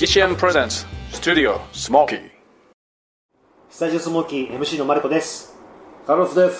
TCM Presents Studio Smoky。 スタジオスモーキー MC のマルコです。 カルロスです。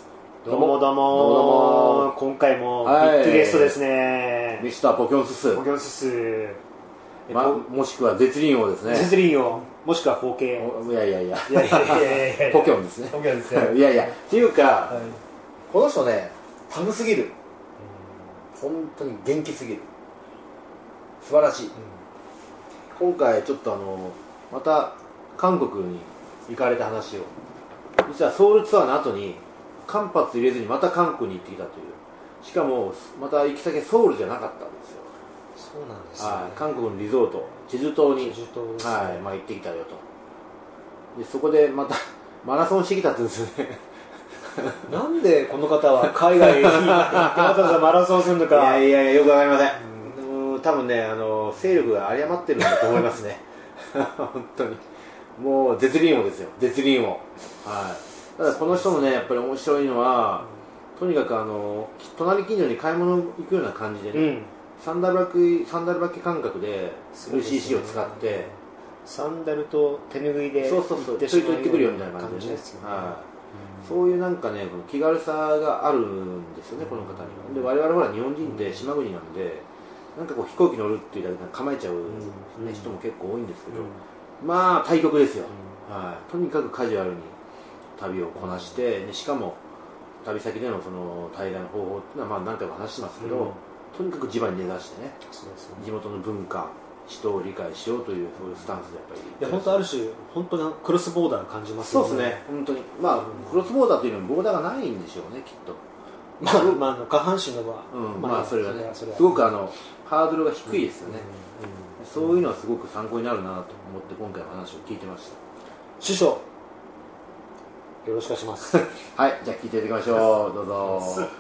どうも今回もビッグゲストですね、 ミスターポキョンスス、 ポキョンスス、 もしくは絶倫王ですね。 絶倫王もしくは包茎。 いやポキョンですね。 ポキョンですね。 いやいやっていうか、この人ねタフすぎる。本当に元気すぎる。素晴らしい。今回ちょっとまた韓国に行かれた話を、実はソウルツアーの後に間髪入れずにまた韓国に行ってきたという。しかもまた行き先ソウルじゃなかったんですよ。 そうなんですね。 韓国のリゾートチェジュ島に、行ってきたよと。でそこでまたマラソンしてきたって言うんですよね。 なんでこの方は海外に行ってわざわざマラソンするのか。 いやよくわかりません。多分ね勢力が有り余ってるんだと思いますね。本当にもう絶倫王ですよ、絶倫王。ただこの人もねやっぱり面白いのは、とにかく隣近所に買い物行くような感じでね、サンダル履き感覚で LCC を使って、 サンダルと手拭いでちょいと行ってくるよみたいな感じでね。そういうなんかねこの気軽さがあるんですよね、この方には。で我々ほら日本人って島国なんで、なんかこう飛行機乗るっていうだけで構えちゃう、人も結構多いんですけど、まあ対極ですよ。とにかくカジュアルに旅をこなして、しかも旅先でのその滞在の方法っていうのは何回も話してますけど、とにかく地場に根ざしてね、地元の文化人を理解しようというそういうスタンスでやっぱり。 いや本当ある種本当にクロスボーダー感じますよね。 そうですね、本当に。クロスボーダーというのはボーダーがないんでしょうね、きっと。 下半身のそれはねすごくハードルが低いですよね。そういうのはすごく参考になるなと思って今回の話を聞いてました。 師匠よろしくお願いします。 はい、じゃあ聞いていただきましょう。どうぞ。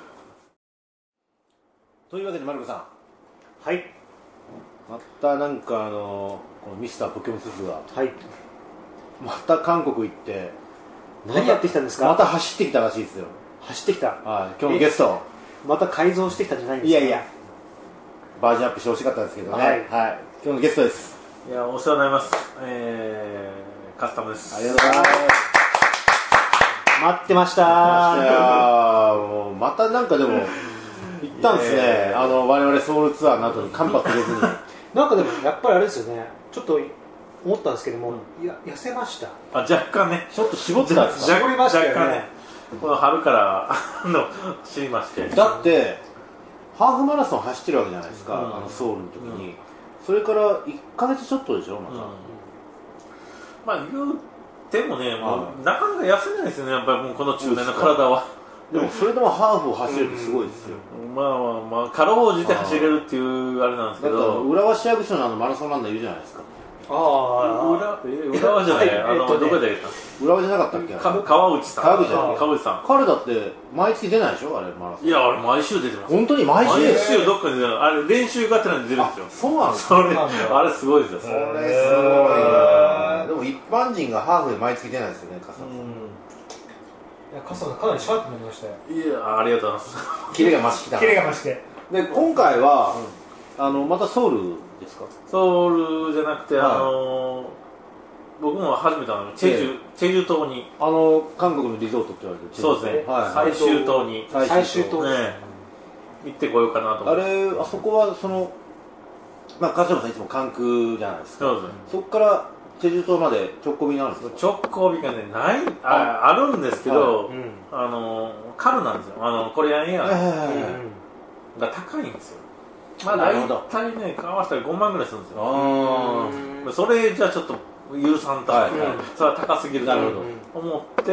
というわけでマルコさん、 はい、 またなんかこのミスターポキョンススがまた韓国行って何やってきたんですか。 また走ってきたらしいですよ。 走ってきた。 今日のゲストまた改造してきたんじゃないんですか。 いやバージョンアップしてほしかったんですけどね。今日のゲストです。 いや、お世話になります。カスタムです。 ありがとうございます。 待ってました。 もうまたなんかでも行ったんですね。我々ソウルツアーの後に間髪入れずに。 なんかでもやっぱりあれですよね。ちょっと思ったんですけども、痩せました。 若干ね。 ちょっと絞ってたんですか。 絞りましたよね。 この春から知りまして。 だってハーフマラソン走ってるわけじゃないですか、ソウルの時に。それから1ヶ月ちょっとでしょ、また。 言うてもね、なかなか痩せないですよね、やっぱりもうこの中年の体は。 でもそれでもハーフを走るってすごいですよ。 かろうじて走れるっていうあれなんですけど。 浦和市役所のマラソンランナーいるじゃないですか。 浦和じゃない、どこで浦和じゃなかったっけ。 川内さん。 彼だって毎月出ないでしょ、あれマラソン。 いや、あれ毎週出てます。 本当に毎週どっかであれ練習がてらに出るんですよ。 そうなんですか。あれすごいですよ。 それすごいな。でも一般人がハーフで毎月出ないですよね、カサさん。 カサさんかなりシャープになりましたよ。 いや、ありがとうございます。 キレが増してきた。 キレが増して。 で今回はまたソウルですか。 ソウルじゃなくて、僕も初めてチェジュ島に、 韓国のリゾートって言われてる。 そうですね、最終島に行ってこようかなと思って。 あそこはカズマさんいつも関空じゃないですか。 そうですね。 そこからチェジュ島まで直行便あるんですか。 直行便がねあるんですけど、カルなんですよ。コリアンエアが高いんですよ。大体ね、合わせたら5万ぐらいするんですよ。それじゃちょっと許さんと、それは高すぎると思って、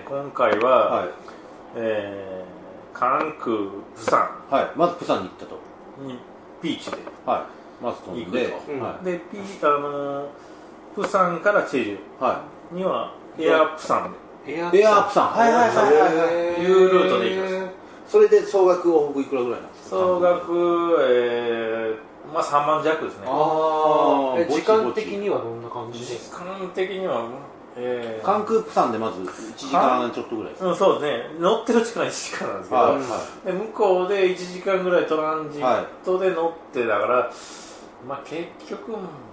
今回は関空、プサン、 まずプサンに行ったと。 ピーチでまず飛んで、 でプサンからチェジュにはエアプサンで、 エアプサン、 いうルートで行きました。 それで総額往復いくらぐらいなんですか。 総額3万弱ですね。 時間的にはどんな感じですか。 時間的には関空プサンでまず1時間ちょっとぐらいですか。 そうですね。乗ってる時間1時間なんですけど、向こうで1時間ぐらいトランジットで乗ってだから、結局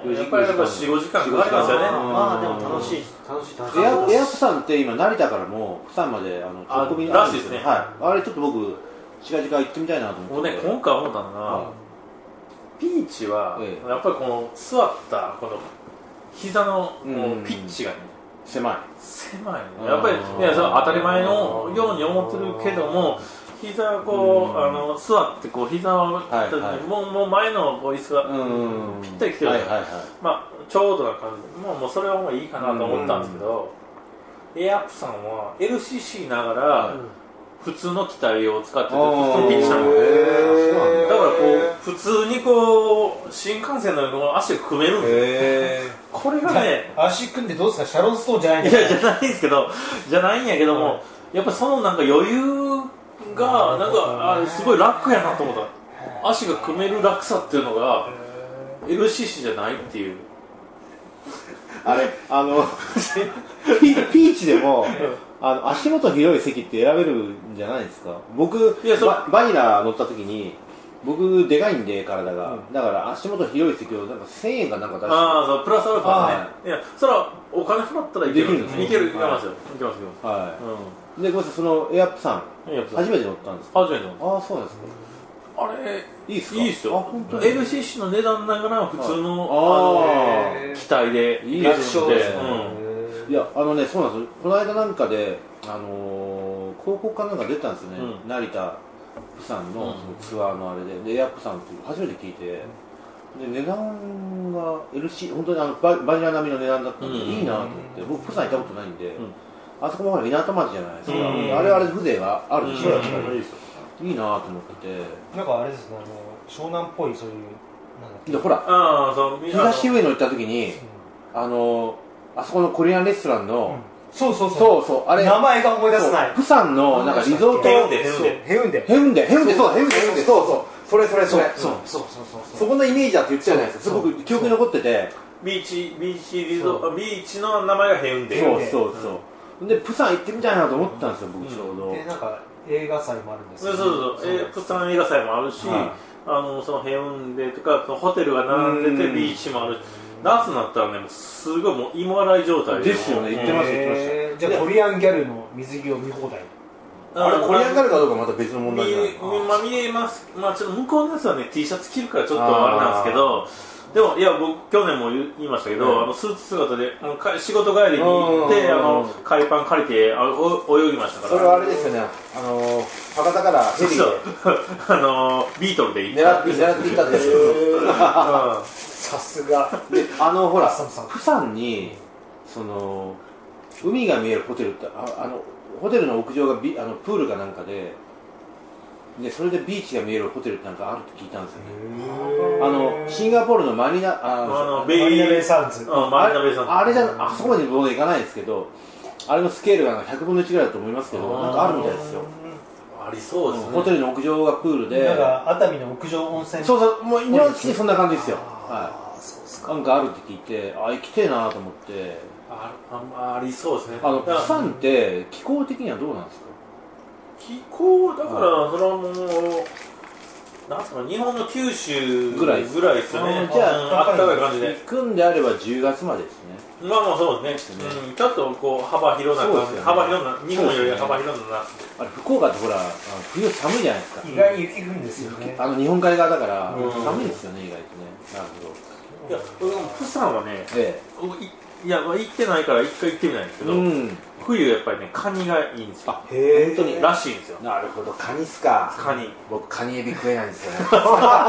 やっぱり4、5時間かかりますよね。 まあでも楽しい。 エアプサンって今成田からもプサンまで直行便があるんですよね。はい。あれちょっと僕近々行ってみたいなと思って。 もうね、今回思ったのが、ピーチはやっぱりこの座ったこの膝のピッチがね、 狭いね。やっぱりいやその当たり前のように思ってるけども、膝こう座ってこう膝をもう前の椅子がぴったり来てる。まあちょうどな感じで、もうそれはもういいかなと思ったんですけど、エアプさんは LCC ながら普通の機体を使ってて、普通のピッチなので、だからこう普通にこう新幹線のように足を組めるんですよ。これがね、 足組んでどうですか、シャロンストーンじゃないんですか。 いやじゃないんですけど、じゃないんやけども、やっぱそのなんか余裕がなんかすごい楽やなと思った。足が組める楽さっていうのが LCC じゃないっていう。 あれピーチでも足元広い席って選べるんじゃないですか。僕バニラ乗った時に僕でかいんで体が、だから足元広い席をなんか1000円かなんか出して、 そうプラスアルファですね。いやそれはお金払ったらいけるんですね。いけますよ。 はい。でごめんなさい、そのエアプさん初めて乗ったんですか。 初めて乗った。 ああそうなんですか。 あれいいですか。 いいですよ。LCC の値段ながら普通の機体でいいですよね。いやそうなんですよ。この間なんかで広告かなんか出たんですよね。成田プサンのツアーのあれでエアプサンって初めて聞いて、で値段が LC 本当にバニラ並みの値段だったんでいいなと思って、僕プサン行ったことないんで、あそこもほら港町じゃないですか。あれあれ風情があるでしょ。やっぱりいいなと思ってて、 なんかあれですね、湘南っぽいそういうなんだっけ、 でほら東上野行った時にあそこのコリアンレストランのそうあれ名前が思い出せない。 プサンのなんかリゾートヘウンデそうそれそこのイメージだって言ってたじゃないですか。僕記憶に残ってて、 ビーチの名前がヘウンデ。 そうでプサン行ってみたいなと思ったんですよ、僕ちょうど。 なんか映画祭もあるんですよ。 プサン映画祭もあるし、そのヘウンデとかホテルが並んでてビーチもある。夏になったらね、すごいもう芋洗い状態ですよね。言ってました。 じゃあコリアンギャルの水着を見放題。 あれコリアンギャルかどうかまた別の問題じゃないですか。 見えます。まあちょっと向こうのやつはね T シャツ着るからちょっとあれなんですけど、でもいや僕去年も言いましたけど、スーツ姿で仕事帰りに行って海パン借りて泳ぎましたから。 それはあれですよね。博多からヘリでビートルで狙っていったんですよ。 さすが。 でほらプサンに海が見えるホテルってホテルの屋上がプールかなんかでそれでビーチが見えるホテルってなんかあるって聞いたんですよね。シンガポールのマリナベイサンズ、 あれじゃあそこまで僕は行かないですけど、あれのスケールが100分の1ぐらいだと思いますけど、なんかあるみたいですよ。 ありそうですね。 ホテルの屋上がプールで、 なんか熱海の屋上温泉、 そうもう日本にそんな感じですよ。なんかあるって聞いて、行きてえなと思って。 ありそうですね。 プサンって気候的にはどうなんですか。 気候だからそれはもうなんすか、日本の九州ぐらいですよね。 じゃああったかい感じで行くんであれば10月までですね。 まあそうですね。ちょっとこう幅広な感じ、幅広な、日本より幅広な。 あれ福岡ってほら冬寒いじゃないですか。 意外に雪降るんですよね。 日本海側だから寒いですよね、意外とね。なるほど。 いや、プサンはね、いや行ってないから一回行ってみないんですけど、冬やっぱりねカニがいいんですよ。 本当にらしいんですよ。 なるほど、カニっすか。 カニ。 僕カニエビ食えないんですよね。 そう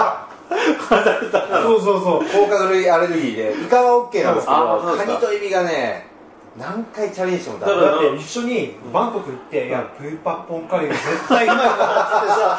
甲殻類アレルギーでイカは OK なんですけど、カニとエビがね何回チャレンジしてもダメ。 だって一緒にバンコク行って、いやプーパッポンカレーが絶対うまいからってさ、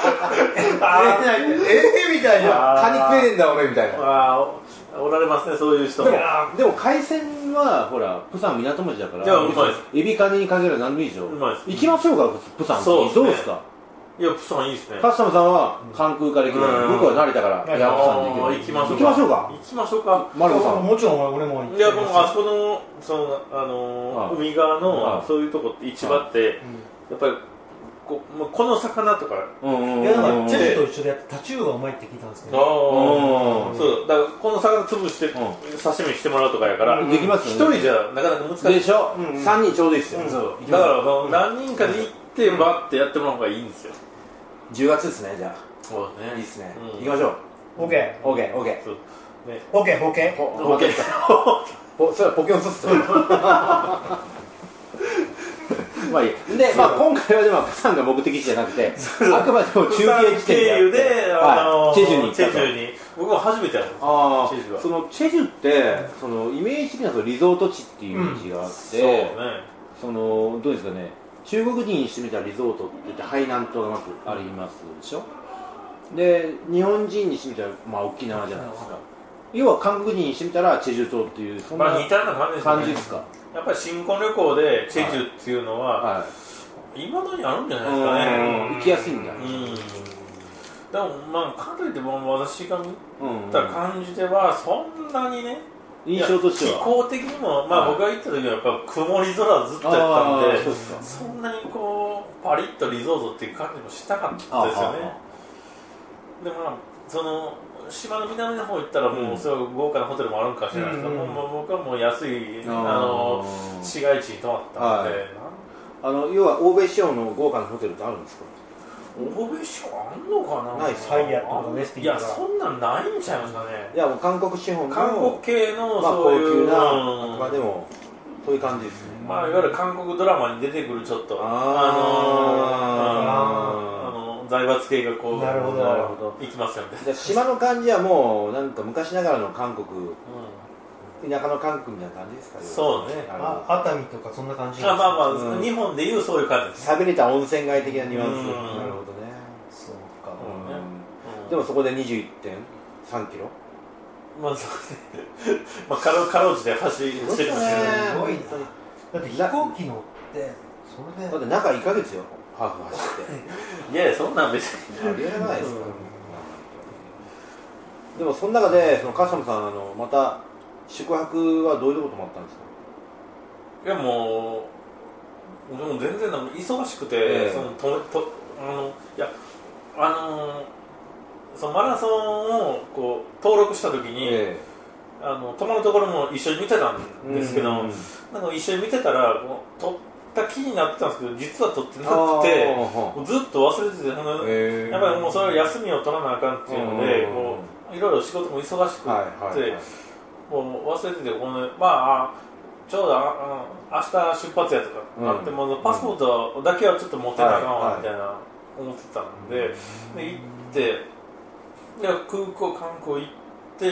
みたいな、 カニ食えねえんだ俺みたいな。 おられますね、そういう人も。 でも海鮮はほらプサン港町だから、 うまいです。 エビカニに限らず何でもいいでしょ。 うまいです。 行きましょうか、プサン。どうですか。 いや、プサンいいですね。 カスタムさんは関空から行けば、僕は成田からプサンで行けば。行きましょうか。 行きましょうか。 マルコさん。 もちろん俺も行って。 いや、もうあそこの海側のそういうとこって市場ってやっぱりこの魚とか、 いやだからチェジュと一緒でやってタチウオがうまいって聞いたんですけど、 そうだからこの魚潰して刺身してもらうとかやから、 できます一人じゃなかなか難しいでしょ、3人ちょうどいいですよ、 だから何人かで行ってバッてやってもらう方がいいんですよ。 10月ですね、じゃあそうですね、 いいですね、行きましょう。 OK OK OK それはポケモンソフトまあいいで、まあ、今回はでもプサンが目的地じゃなくて、あくまでも中継地点であって、 経由で、 チェジュに行ったと。 僕は初めてやるんです。チェジュはそのチェジュってそのイメージ的にはそのリゾート地っていうイメージがあって、 そうね、 そのどうですかね、中国人にしてみたらリゾートって言ってハイ南島がまずありますでしょ。で日本人にしてみたらまあ沖縄じゃないですか。要は韓国人にしてみたらチェジュ島っていうそんな似たような感じですか。 やっぱり新婚旅行でチェジュっていうのは、いまだにあるんじゃないですかね。 行きやすいんだ。 でもまあかといって私が見た感じではそんなにね、 印象としては気候的にも、まあ僕が行った時はやっぱ曇り空ずっとやったんで、そんなにこうパリッとリゾートっていう感じもしたかったですよね。でまあその島の南の方行ったらもうすごい豪華なホテルもあるんかもしれないですけど、僕はもう安い市街地に泊まったんで、 要は欧米仕様の豪華なホテルってあるんですか。 欧米仕様あんのかな。 ないサイヤとかウェスティンとか。 いやそんなんないんちゃいますかね。 いやもう韓国資本の韓国系のまあそういう高級な、あくまでもそういう感じですね。 まあいわゆる韓国ドラマに出てくるちょっと財閥系がこうなるほど行きますよね。 じゃあ島の感じはもうなんか昔ながらの韓国、田舎の韓国みたいな感じですかね。 そうね。 熱海とかそんな感じ。 まあまあ日本でいうそういう感じです。 寂れた温泉街的なニュアンス。なるほどね。 そうか。 でもそこで 21.3 キロ。 まあそうね。まあかろうじて走ってるんですけど。 すごいな。だって飛行機乗ってそれで。 だって中1ヶ月よ。ハーフ走っていやそんなん別にありえないですから、でもその中でそのカスタムさんまた宿泊はどういうとこ泊まったんですか。 いやもう全然忙しくて、そのマラソンをこう登録した時に、泊まるところも一緒に見てたんですけど、なんか一緒に見てたら撮った気になってたんですけど実は撮ってなくてずっと忘れてて、やっぱりもうそれは休みを取らなあかんっていうのでこういろいろ仕事も忙しくてもう忘れてて、まあちょうど明日出発やとかあってもパスポートだけはちょっと持ってなあかんわみたいな思ってたんで、行って空港観光行って、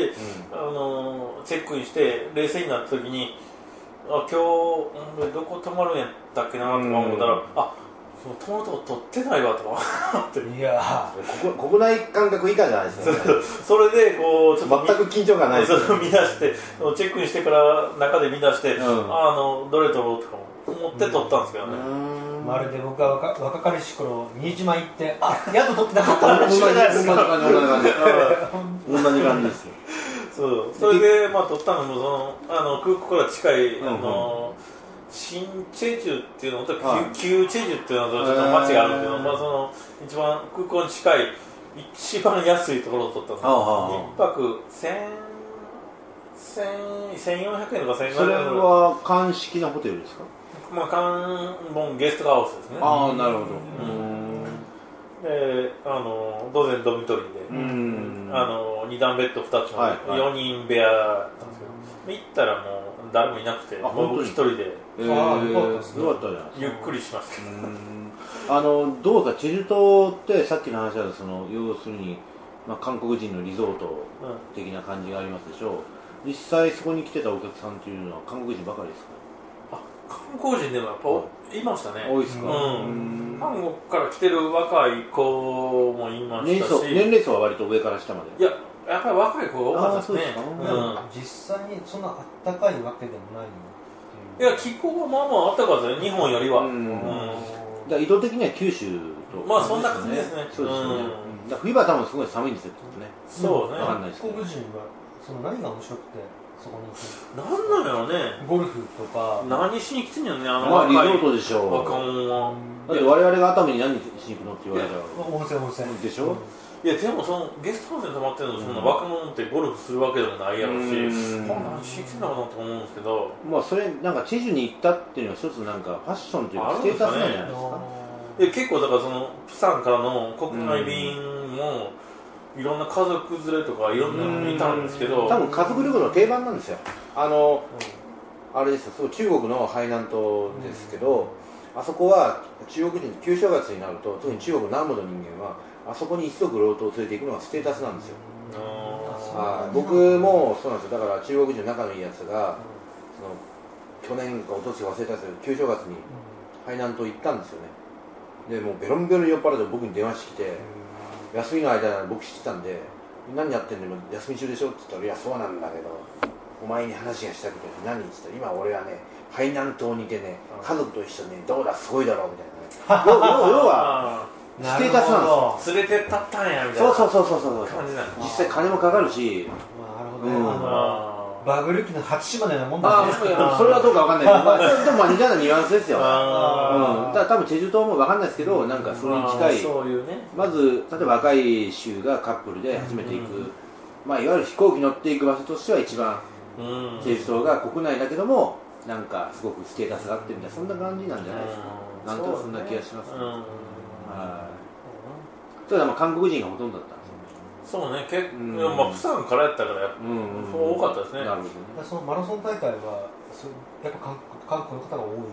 チェックインして冷静になった時に今日どこ泊まるんやったっけなとか思ったら、その泊まるとこ取ってないわとか思っていや国内感覚以下じゃないですよねそれでこうちょっと全く緊張感ないですよ見出してチェックインしてから中で見出して、どれ取ろうとか思って取ったんですけどね、 まるで僕は若かりし頃新島行ってやっと取ってなかったんじゃないですか。 同じ感じですよ。 それで取ったのも空港から近い新チェジュっていうのと旧チェジュっていうのとちょっと街があるんですけど、その一番空港に近い一番安いところを取ったんです。1泊1400円とか1500円。 それは鑑識のホテルですか。 ゲストハウスですね。 なるほど。 で当然ドミトリーで2段ベッド2つの4人部屋だったんですけど、行ったらもう誰もいなくて僕一人でよかったじゃないですか。 ゆっくりしました。 どうかチェジュ島ってさっきの話は要するに、韓国人のリゾート的な感じがありますでしょう。実際そこに来てたお客さんっていうのは韓国人ばかりですか。 韓国人でもやっぱいましたね。 多いですか。 韓国から来てる若い子もいましたし、 年齢層は割と上から下まで。 いややっぱり若い子が多かったですね。 実際にそんなあったかいわけでもない。 いや気候はまあまああったかいですね、日本よりは。 だ移動的には九州とそんな感じですね。 そうですよね。冬場は多分すごい寒いんですよね。 そうね。 韓国人は何が面白くて、 そこに行く。 なんなんやろね。 ゴルフとか何しに来てんのね、 まあリゾートでしょう。 若者は。 だって我々が熱海に何しに行くのって言われたら温泉でしょ。 いやでもそのゲストハウスに泊まってるのそんな若者ってゴルフするわけでもないやろうし、何しに来てんのかなと思うんですけど、 まあそれなんかチェジュに行ったっていうのは一つなんかファッションというかステータスなんじゃないですか。 で結構だからそのプサンからの国内便もいろんな家族連れとかいろんなのいたんですけど、 多分家族旅行の定番なんですよ。あれですよ、そう中国の海南島ですけど、あそこは中国人旧正月になると特に中国南部の人間はあそこに一族老頭を連れて行くのがステータスなんですよ。僕もそうなんですよ。だから中国人の仲のいいやつがその去年か一昨年忘れたんですけど旧正月に海南島行ったんですよね。でもうベロンベロンに酔っ払って僕に電話してきて、休みの間な僕知ってたんで何やってんの今休み中でしょって言ったら、いやそうなんだけどお前に話がしたくて何って言ったら、今俺はね海南島にいてね家族と一緒にねどうだすごいだろうみたいなね要はステータスなんですよ。 連れてったったんやみたいなそう感じなんです。実際金もかかるし、 なるほどね。バブル期の初島のようなもんだね。 それはどうかわかんないけど、でも似たようなニュアンスですよ。多分チェジュ島もわかんないですけど、なんかそれに近い。 そういうね。 まず例えば若い衆がカップルで初めて行く、まあいわゆる飛行機乗っていく場所としては一番チェジュ島が国内だけどもなんかすごくステータスがあってみたいな、そんな感じなんじゃないですか。なんとなくそんな気がしますね。それは韓国人がほとんどだったんですよ。 そうね、まあプサンからやったから多かったですね。 なるほどね。そのマラソン大会はやっぱ韓国の方が多い。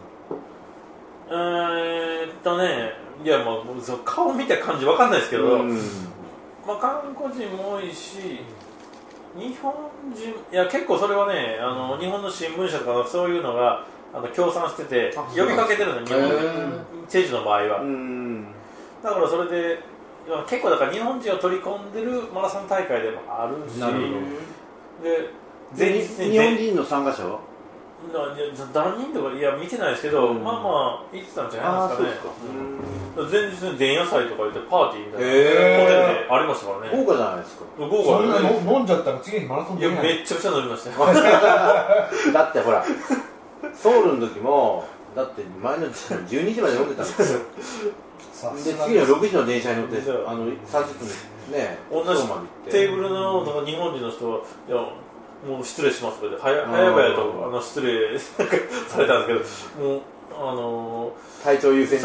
いやまあ顔見た感じわかんないですけど、まあ韓国人も多いし、日本人いや結構それはね日本の新聞社とかそういうのが協賛してて呼びかけてるの、日本チェジュの場合は。だからそれで結構だから日本人を取り込んでるマラソン大会でもあるし、で前日に日本人の参加者は何人とかいや見てないですけど、まあまあ行ってたんじゃないですかね。前日に前夜祭とか言ってパーティーみたいなホテルでありましたからね。 豪華じゃないですか。 そんな飲んじゃったら次にマラソンいやめっちゃくちゃ飲みましたよだってほらソウルの時もだって前の12時まで飲んでたんですよ。で次の6時の電車に乗って30分ね同じテーブルの日本人の人はいやもう失礼しますとかで早々と失礼されたんですけど、もう体調優先で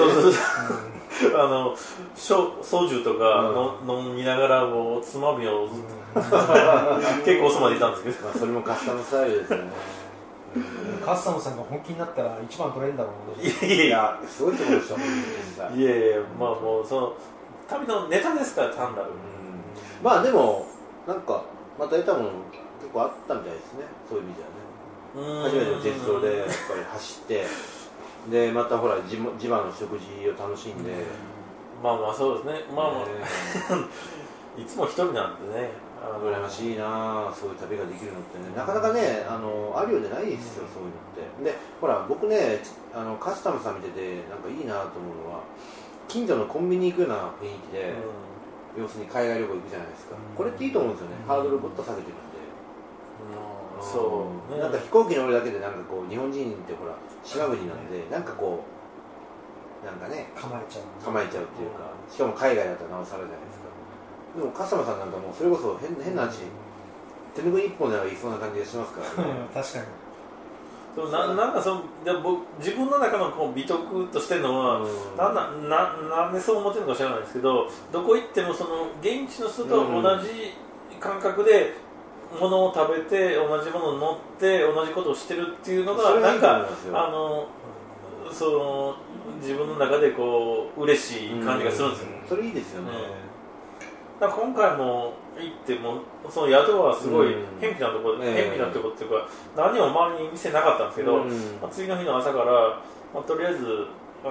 ソジュとか飲みながらもうつまみをずっと結構遅までいたんですけど、 それもカスタムスタイルですよね。 カスタムさんが本気になったら一番取れるんだろうね。 いやすごいところでしょ。 いやいやまあもうその旅のネタですから単なる。 まあでもなんかまた得たもの結構あったみたいですね。そういう意味ではね。初めての鉄道でやっぱり走ってでまたほら地場の食事を楽しんで、 まあまあそうですね。まあまあいつも一人なんでね。 羨ましいなそういう旅ができるのってね、なかなかねあるようでないですよ、そういうのって。でほら僕ねカスタムさん見ててなんかいいなと思うのは近所のコンビニ行くような雰囲気で、要するに海外旅行行くじゃないですか。これっていいと思うんですよね。ハードルをぐっと下げてるんで。そうなんか飛行機乗るだけでなんかこう日本人ってほら島国なんでなんかこうなんかね構えちゃうっていうか、しかも海外だったらなおさらじゃないですか。でもカスタマさんなんかもうそれこそ変な話手拭い一本ではいそうな感じがしますからね。 確かになんか自分の中のこう美徳としてるのは、なんでそう思ってるのか知らないですけど、どこ行ってもその現地の人と同じ感覚で物を食べて同じものに乗って同じことをしてるっていうのがなんかその自分の中でこう嬉しい感じがするんですよ。 それいいですよね。 だから今回も行ってもその宿はすごい偏僻なところで、偏僻なところっていうか何も周りに店なかったんですけど、次の日の朝から、とりあえず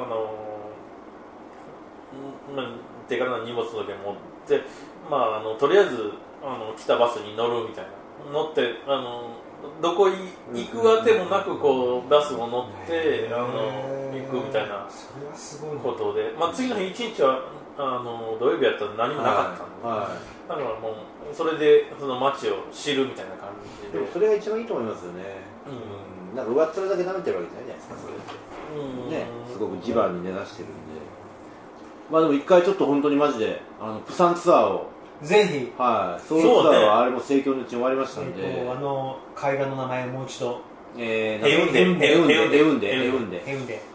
手軽な荷物だけ持って、とりあえず来たバスに乗るみたいな乗ってどこ行くあてもなくこうバスを乗って行くみたいなことで、次の日一日は土曜日やったら何もなかったんで、だからもうそれでその街を知るみたいな感じで、 それが一番いいと思いますよね。なんか上っ面だけ舐めてるわけじゃないじゃないですか、それってね、すごく地盤に根ざしてるんで。まあでも一回ちょっと本当にマジでプサンツアーをぜひ、 はい、ソロツアーはあれも盛況のうちに終わりましたんで、 海岸の名前をもう一度、 ヘウンデ、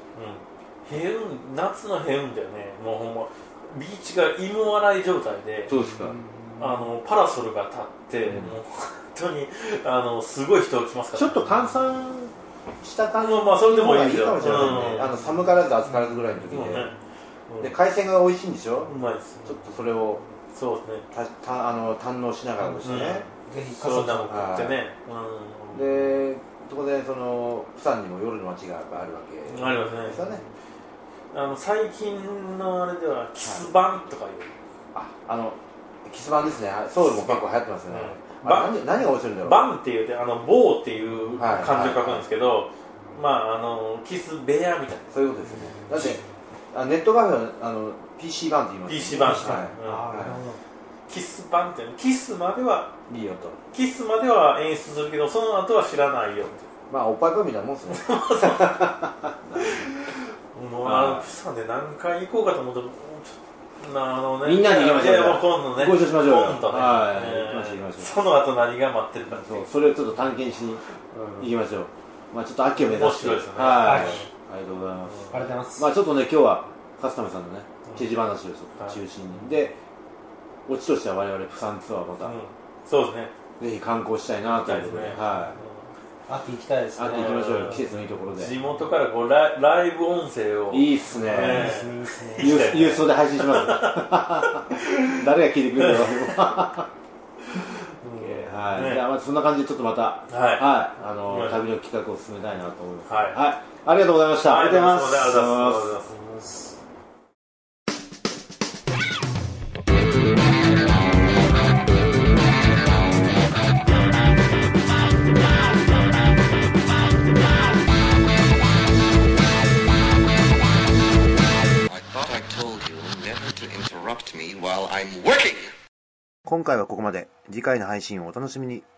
夏のヘウンデはね、もうほんまビーチが芋洗い状態で、 そうですか、 パラソルが立って、もう本当にすごい人が来ますから、 ちょっと換算した感じまあそれでもいいですよ、 かもしれないね、寒からず暑からずぐらいの時で、海鮮が美味しいんでしょ、 うまいです、 ちょっとそれをそうですね、 堪能しながらですね、 ぜひそんなもん食ってね、 で当然そのプサンにも夜の街がやっぱあるわけですよね。 ありますね。最近のあれではキスバンとかいう、 キスバンですね、ソウルも結構流行ってますね。何が面白いんだろう。 バンって言ってボーっていう漢字を書くんですけど、キスベアみたいな、 そういうことですよね。だってネットカフェはPC バンって言います。 PC バンして、キスバンってキスまではいいよと。 キスまでは演出するけど、その後は知らないよって。 まあおっぱいパンみたいなもんですね。 もうプサンで何回行こうかと思って、 みんなに行きましょうよ。 今度ね、 ご一緒しましょうよ。 今度ね、 行きましょう。 その後何が待ってるか、 それをちょっと探検しに行きましょう。まあちょっと秋を目指して。 面白いですね。 ありがとうございます。 ありがとうございます。 まあちょっとね、今日はカスタムさんのね、記事話を中心に。で、オチとしては我々プサンツアーまた、 そうですね。 ぜひ観光したいなということで、 秋行きたいですね。 秋行きましょうよ、季節のいいところで。 地元からこうライブ音声を。 いいっすね。郵送で配信します。誰が聞いてくれるのか。はい。じゃあまあそんな感じでちょっとまた、旅の企画を進めたいなと思います。はい。ありがとうございました。ありがとうございます。今回はここまで。次回の配信をお楽しみに。